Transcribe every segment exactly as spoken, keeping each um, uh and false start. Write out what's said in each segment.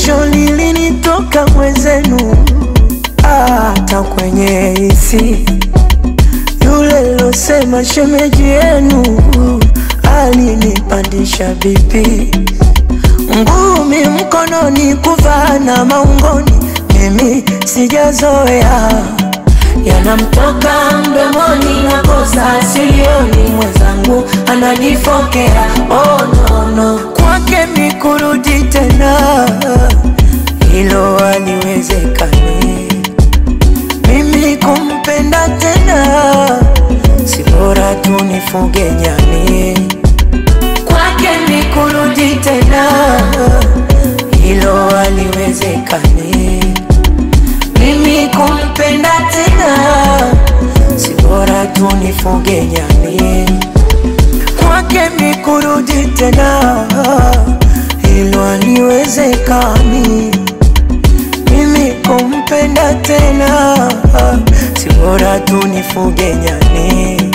jasho lilinitoka mwenzenu, hata kwenye hisi. Yule losema shemeji yenu alinipandisha bipi. Ngumi mkononi, kuvaa na maungoni, mimi sijazoea. Yanamtoka mdomoni na kosa silioni, mwenzangu ananifokea. Oh no no, kwake mikurudi tena, hilo haliwezekani. Mimi kumpenda tena, si bora tu nifuge nyani. Kwake mikurudi tena, hilo haliwezekani. Mimi kumpenda tena, si bora tu nifuge nyani. Kwake mikurudi tena, hilo haliwezekani. Mimi kumpenda tena, si bora tu nifuge nyani.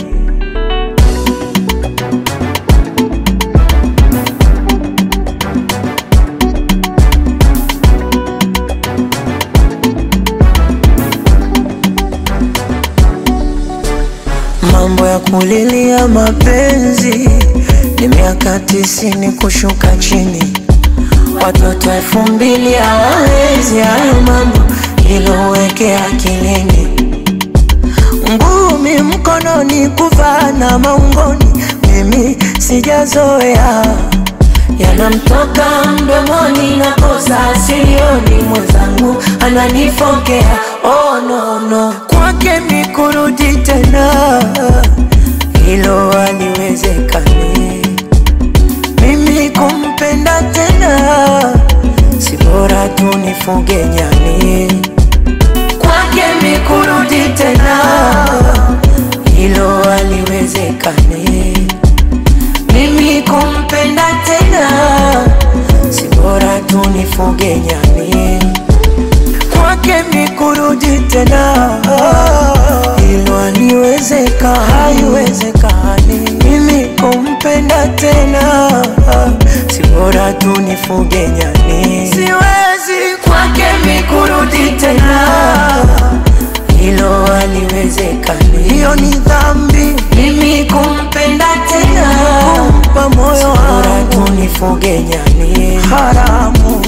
Mambo ya kulilia mapenzi ni miaka tisini kushuka chini. Watoto elfu mbili hawawezi hayo mambo, hilo weke akilini. Ngumi mkononi, kuvaa na maungoni, mimi sijazoea. Yanamtoka mdomoni na kosa silioni, mwenzangu ananifokea. Oh no no, kwake mikurudi tena, hilo haliwezekani. Mimi kumpenda tena, si bora tu nifuge nyani. Kwake mikurudi tena, hilo haliwezekani. Mimi kumpenda tena, si bora tu nifuge nyani. Kwake mikurudi tena, hilo haliwezekani, haiwezekani. Mimi kumpenda tena, si bora tu nifuge nyani. Siwezi kwake mikurudi tena, hilo haliwezekani. Hiyo ni dhambi, mimi kumpenda tena, kumpa moyo wangu, si bora tu nifuge nyani. Haramu.